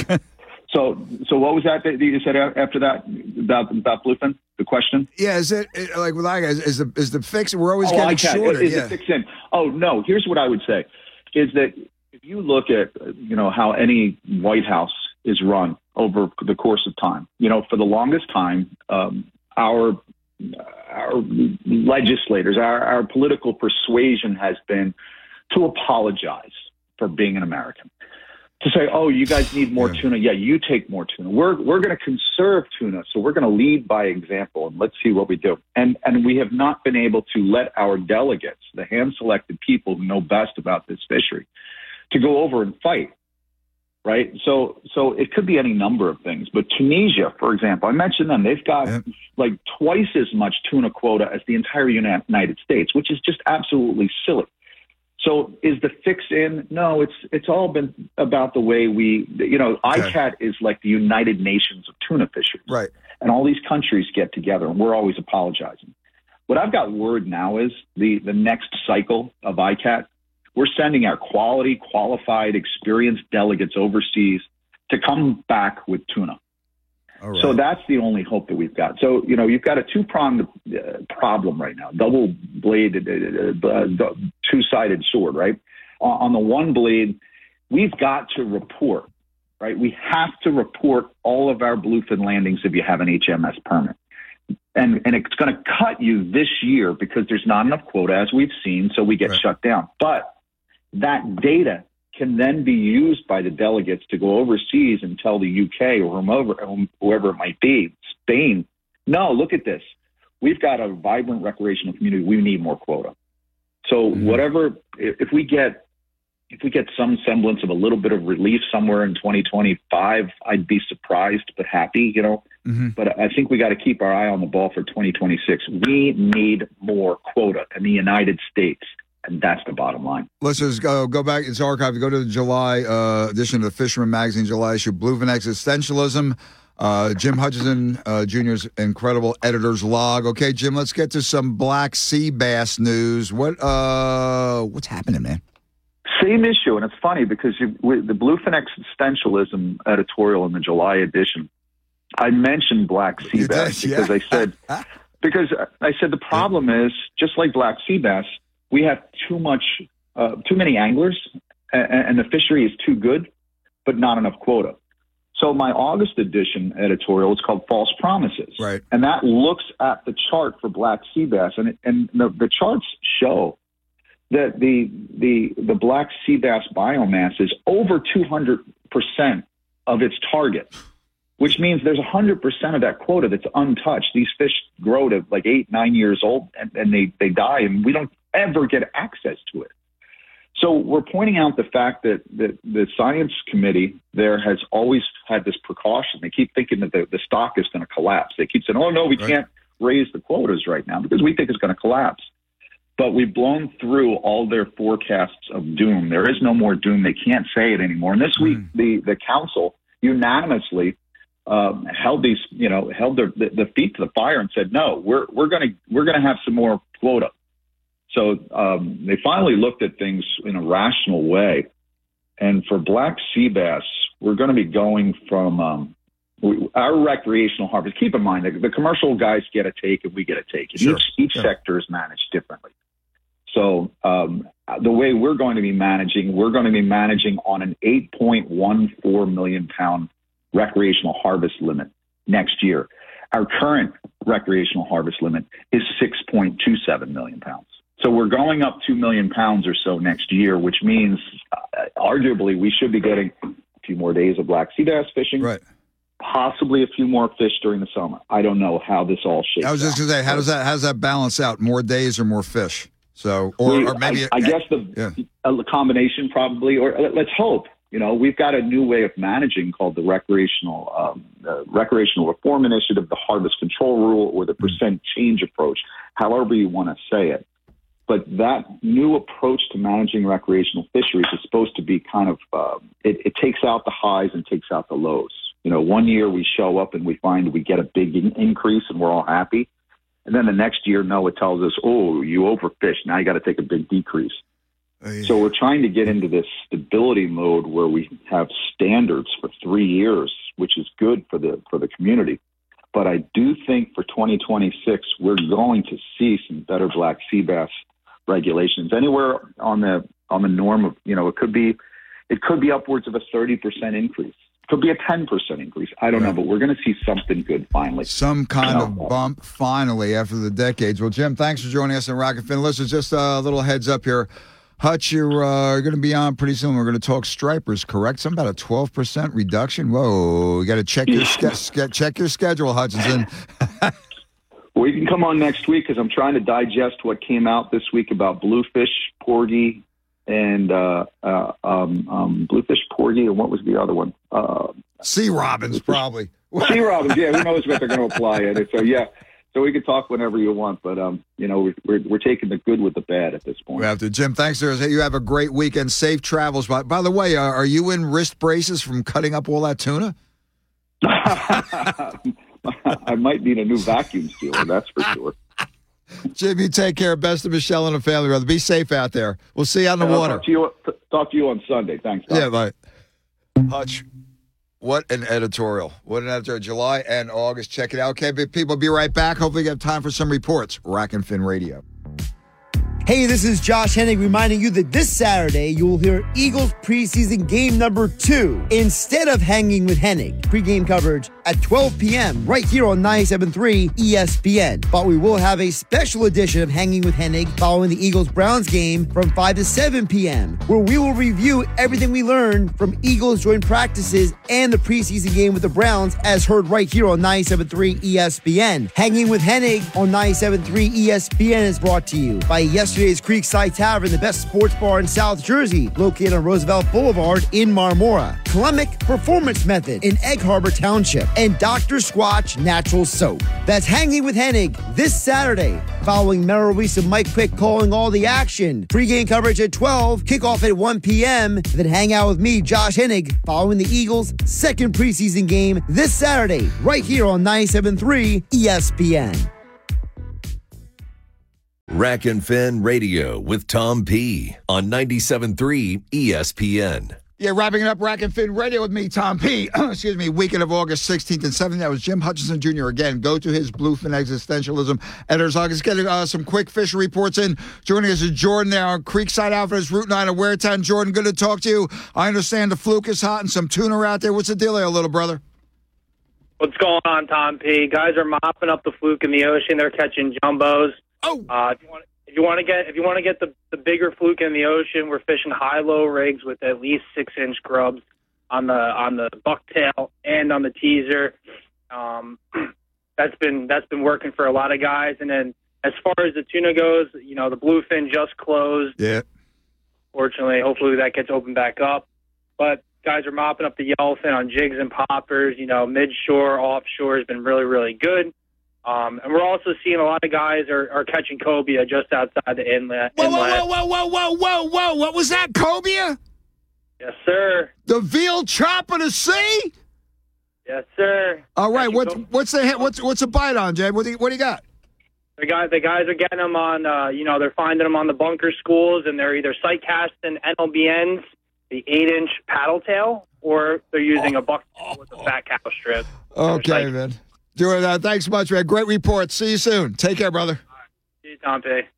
So, so what was that that you said after that about about bluefin? The question? Yeah, is it, it like with I guys? Is the is the fix? We're always oh, getting I can't. shorter. Is yeah. it fix in? Oh no. Here's what I would say: is that if you look at you know how any White House is run over the course of time, you know, for the longest time, um, our our legislators, our our political persuasion has been to apologize for being an American. To say, oh, you guys need more yeah. tuna. Yeah, you take more tuna. We're we're going to conserve tuna, so we're going to lead by example, and let's see what we do. And and we have not been able to let our delegates, the hand-selected people who know best about this fishery, to go over and fight, right? So so it could be any number of things. But Tunisia, for example, I mentioned them. They've got yeah. like twice as much tuna quota as the entire United States, which is just absolutely silly. So is the fix in? No, it's it's all been about the way we, you know, okay. I CAT is like the United Nations of tuna fisheries. Right. And all these countries get together, and we're always apologizing. What I've got word now is the, the next cycle of I CAT, we're sending our quality, qualified, experienced delegates overseas to come back with tuna. All right. So that's the only hope that we've got. So, you know, you've got a two-pronged uh, problem right now, double-bladed, uh, uh, two-sided sword, right? On, on the one blade, we've got to report, right? We have to report all of our bluefin landings if you have an H M S permit. And, and it's going to cut you this year because there's not enough quota, as we've seen, so we get right. shut down. But that data can then be used by the delegates to go overseas and tell the U K or whomever, whoever it might be, Spain, no, look at this. We've got a vibrant recreational community. We need more quota. So mm-hmm. whatever, if we get if we get some semblance of a little bit of relief somewhere in twenty twenty-five, I'd be surprised but happy, you know. Mm-hmm. But I think we got to keep our eye on the ball for twenty twenty-six. We need more quota in the United States. And that's the bottom line. Let's just go go back. It's archived. Go to the July uh, edition of the Fisherman Magazine, July issue. Bluefin Existentialism. Uh, Jim Hutchinson uh, Junior's incredible editor's log. Okay, Jim, let's get to some black sea bass news. What uh, what's happening, man? Same issue, and it's funny because you, with the Bluefin Existentialism editorial in the July edition, I mentioned black sea You bass did, because yeah. I said because I said the problem is just like black sea bass. We have too much, uh, too many anglers, and, and the fishery is too good, but not enough quota. So my August edition editorial is called False Promises. Right. And that looks at the chart for black sea bass. And, it, and the, the charts show that the, the, the black sea bass biomass is over two hundred percent of its target, which means there's one hundred percent of that quota that's untouched. These fish grow to like eight, nine years old, and, and they, they die, and we don't ever get access to it. So we're pointing out the fact that, that the science committee there has always had this precaution. They keep thinking that the, the stock is going to collapse. They keep saying, oh, no, we right. can't raise the quotas right now because we think it's going to collapse. But we've blown through all their forecasts of doom. There is no more doom. They can't say it anymore. And this mm. week, the, the council unanimously um, held these, you know, held their, the, the feet to the fire and said, no, we're we're going to we're going to have some more quota. So um, they finally looked at things in a rational way. And for black sea bass, we're going to be going from um, we, our recreational harvest. Keep in mind that the commercial guys get a take and we get a take. And sure. Each, each sure. sector is managed differently. So um, the way we're going to be managing, we're going to be managing on an eight point one four million pound recreational harvest limit next year. Our current recreational harvest limit is six point two seven million pounds. So we're going up two million pounds or so next year, which means uh, arguably we should be getting a few more days of black sea bass fishing, right? Possibly a few more fish during the summer. I don't know how this all shakes out. I was just going to say, how does that how does that balance out? More days or more fish? So, or, we, or maybe I, I guess the yeah. a combination probably, or let's hope. You know, we've got a new way of managing called the recreational um, the recreational reform initiative, the harvest control rule, or the percent change approach, however you want to say it. But that new approach to managing recreational fisheries is supposed to be kind of, uh, it, it takes out the highs and takes out the lows. You know, one year we show up and we find we get a big in- increase and we're all happy. And then the next year, no, it tells us, oh, you overfished. Now you got to take a big decrease. Oh, yeah. So we're trying to get into this stability mode where we have standards for three years, which is good for the for the community. But I do think for twenty twenty-six, we're going to see some better black sea bass regulations anywhere on the on the norm of, you know, it could be it could be upwards of a thirty percent increase. It could be a ten percent increase. I don't right. know, but we're going to see something good finally. Some kind of bump finally after the decades. Well, Jim, thanks for joining us on Rack and Fin. Listen, just a little heads up here. Hutch, you're uh, going to be on pretty soon. We're going to talk stripers, correct? Something about a twelve percent reduction. Whoa, you got to check your ske- check your schedule, Hutchinson. Well, you can come on next week because I'm trying to digest what came out this week about bluefish, porgy, and uh, uh, um, um, bluefish, porgy, and what was the other one? Uh, sea robins, probably. Sea robins, yeah. Who knows what they're going to apply in? So, yeah. So we can talk whenever you want, but um, you know, we're we're taking the good with the bad at this point. We have to, Jim. Thanks, sir. You have a great weekend. Safe travels. By, by the way, uh, are you in wrist braces from cutting up all that tuna? I might need a new vacuum sealer. That's for sure. Jim, you take care. Best of Michelle and the family, brother. Be safe out there. We'll see you on the I'll water. Talk to you. Talk to you on Sunday. Thanks, Tom. Yeah, bye. Hutch. What an editorial. What an editorial. July and August. Check it out. Okay, people, be right back. Hopefully you have time for some reports. Rack and Fin Radio. Hey, this is Josh Hennig reminding you that this Saturday you will hear Eagles preseason game number two instead of Hanging with Hennig. Pre-game coverage at twelve p.m. right here on ninety-seven point three E S P N. But we will have a special edition of Hanging with Hennig following the Eagles-Browns game from five to seven p.m. where we will review everything we learned from Eagles joint practices and the preseason game with the Browns as heard right here on ninety-seven point three E S P N. Hanging with Hennig on ninety-seven point three E S P N is brought to you by yesterday's Creekside Tavern, the best sports bar in South Jersey, located on Roosevelt Boulevard in Marmora. Clemic Performance Method in Egg Harbor Township, and Doctor Squatch Natural Soap. That's Hanging with Hennig this Saturday, following Merrill Reese and Mike Quick calling all the action. Pre-game coverage at twelve, kickoff at one p.m., then hang out with me, Josh Hennig, following the Eagles' second preseason game this Saturday, right here on ninety-seven point three E S P N. Rack and Fin Radio with Tom P. on ninety-seven point three E S P N. Yeah, wrapping it up, Rack and Fin Radio with me, Tom P. Excuse me, weekend of August sixteenth and seventeenth. That was Jim Hutchinson Junior Again, go to his Bluefin Existentialism editor's office. Getting uh, some quick fish reports in. Joining us is Jordan there on Creekside Outfitters, Route nine of Waretown. Jordan, good to talk to you. I understand the fluke is hot and some tuna are out there. What's the deal there, little brother? What's going on, Tom P? Guys are mopping up the fluke in the ocean. They're catching jumbos. Oh, uh, if you want, if you want to get, if you want to get the, the bigger fluke in the ocean, we're fishing high-low rigs with at least six-inch grubs on the on the bucktail and on the teaser. Um, that's been that's been working for a lot of guys. And then as far as the tuna goes, you know, the bluefin just closed. Yeah. Fortunately, hopefully that gets opened back up. But guys are mopping up the yellowfin on jigs and poppers. You know, midshore, offshore has been really, really good. Um, and we're also seeing a lot of guys are, are catching cobia just outside the inlet. Whoa, inlet. whoa, whoa, whoa, whoa, whoa, whoa, what was that, cobia? Yes, sir. The veal chop of the sea? Yes, sir. All right, Catching what's co- what's the what's what's a bite on, Jay? What do you, what do you got? The guys, the guys are getting them on. Uh, you know, they're finding them on the bunker schools, and they're either sight casting N L B Ns, the eight-inch paddle tail, or they're using oh, a buck oh, with a fat cow strip. Okay, man. Doing that. Thanks much, man. Great report. See you soon. Take care, brother. All right. See you, Tom P.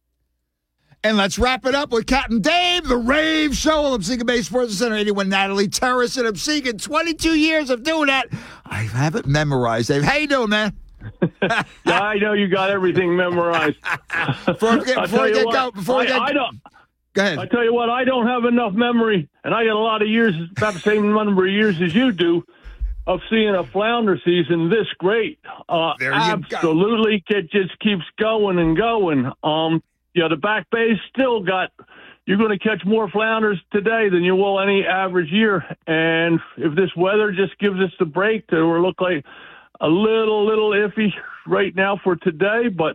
And let's wrap it up with Captain Dave, the Rave Show, Obsega Bay Sports Center, eighty-one Natalie Terrace in Obsega. twenty-two years of doing that. I have it memorized, Dave. How you doing, man? Yeah, I know you got everything memorized. Before we get, before we get what, go, before I, we get, I don't. Go ahead. I tell you what, I don't have enough memory, and I got a lot of years, about the same number of years as you do, of seeing a flounder season this great. Uh, there you absolutely, go. It just keeps going and going. Um, yeah, the Back Bay's still got. You're going to catch more flounders today than you will any average year, and if this weather just gives us the break, to we look like a little, little iffy right now for today, but.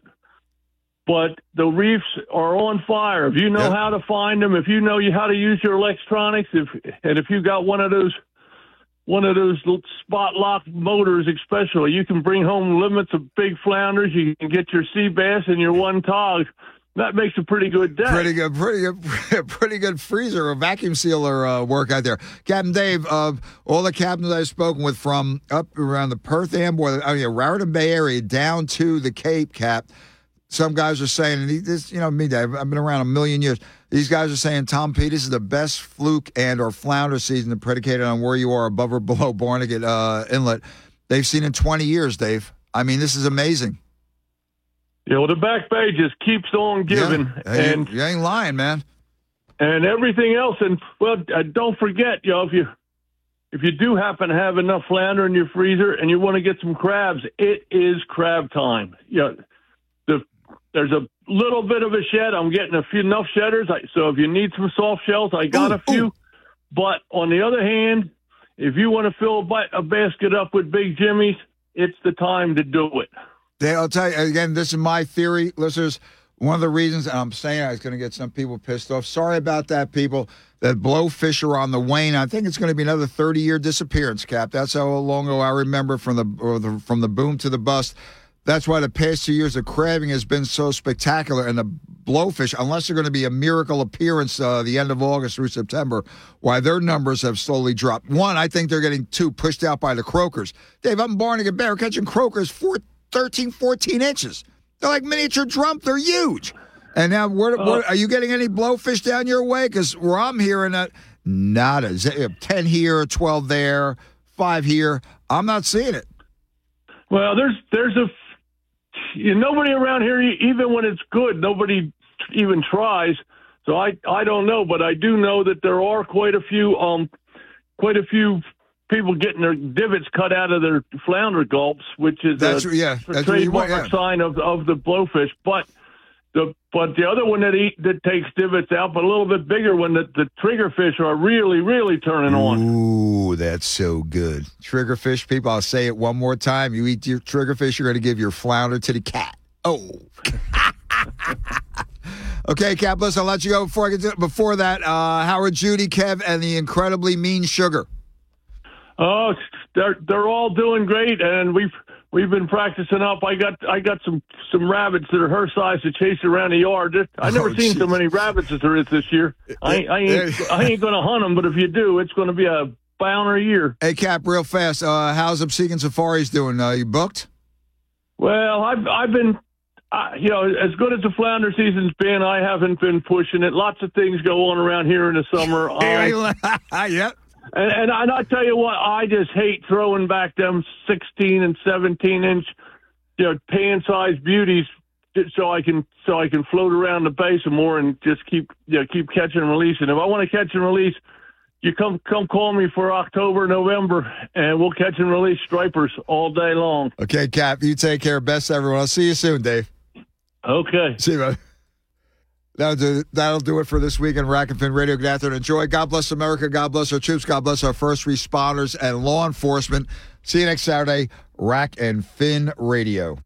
But the reefs are on fire. If you know yep. how to find them, if you know how to use your electronics, if and if you got one of those one of those spot lock motors, especially, you can bring home limits of big flounders. You can get your sea bass and your one tog. That makes a pretty good day. Pretty good, pretty good, pretty good freezer or vacuum sealer uh, work out there. Captain Dave, uh, all the captains I've spoken with from up around the Perth Amboy, I mean, Raritan Bay area down to the Cape, Cap. Some guys are saying, and this, you know, me, Dave, I've been around a million years. These guys are saying, Tom P, this is the best fluke and or flounder season predicated on where you are above or below Barnegat uh, Inlet they've seen in twenty years, Dave. I mean, this is amazing. Yeah, well, the Back Bay just keeps on giving. Yeah, and you ain't lying, man. And everything else. And, well, uh, don't forget, you know, if you, if you do happen to have enough flounder in your freezer and you want to get some crabs, it is crab time. You know, the There's a little bit of a shed. I'm getting a few enough shedders. So if you need some soft shells, I got ooh, a few. Ooh. But on the other hand, if you want to fill a, ba- a basket up with Big Jimmy's, it's the time to do it. Dave, I'll tell you, again, this is my theory, listeners. One of the reasons, and I'm saying I was going to get some people pissed off. Sorry about that, people. That blowfish are on the wane. I think it's going to be another thirty-year disappearance, Cap. That's how long ago I remember from the, or the from the boom to the bust. That's why the past two years of crabbing has been so spectacular. And the blowfish, unless they're going to be a miracle appearance uh, the end of August through September, why their numbers have slowly dropped. One, I think they're getting too pushed out by the croakers. Dave, up in Barnegat Bay, we're catching croakers four, thirteen, fourteen inches. They're like miniature drum. They're huge. And now, what, Uh, what, are you getting any blowfish down your way? Because where I'm hearing that, nada. Z- ten here, twelve there, five here. I'm not seeing it. Well, there's there's a you, nobody around here, even when it's good, nobody even tries. So I I don't know, but I do know that there are quite a few um quite a few people getting their divots cut out of their flounder gulps, which is That's a, yeah, a that's what you trademark want, yeah. sign of of the blowfish. But the but the other one that eat that takes divots out, but a little bit bigger one, that the triggerfish are really really turning on. Ooh, that's so good. Triggerfish, people, I'll say it one more time. You eat your triggerfish, you're going to give your flounder to the cat. Oh. Okay, Cap, listen, I'll let you go before I get to, before that. Uh, Howard, Judy, Kev, and the incredibly mean Sugar. Oh, they're they're all doing great, and we've we've been practicing up. I got I got some some rabbits that are her size to chase around the yard. I've never Oh, seen geez. so many rabbits as there is this year. I, I ain't I ain't gonna hunt them, but if you do, it's gonna be a bounder a year. Hey, Cap, real fast. Uh, how's Obsidian Safaris doing? Uh, you booked? Well, I've I've been. Uh, you know, as good as the flounder season's been, I haven't been pushing it. Lots of things go on around here in the summer. I, yep. And, and, I, and I tell you what, I just hate throwing back them sixteen and seventeen inch, you know, pan-sized beauties, just so I can so I can float around the bay some more and just keep you know keep catching and releasing. If I want to catch and release, you come come call me for October, November, and we'll catch and release stripers all day long. Okay, Cap, you take care. Best everyone. I'll see you soon, Dave. Okay. See you, man. That'll do, that'll do it for this week on Rack and Fin Radio. Good afternoon. Enjoy. God bless America. God bless our troops. God bless our first responders and law enforcement. See you next Saturday, Rack and Fin Radio.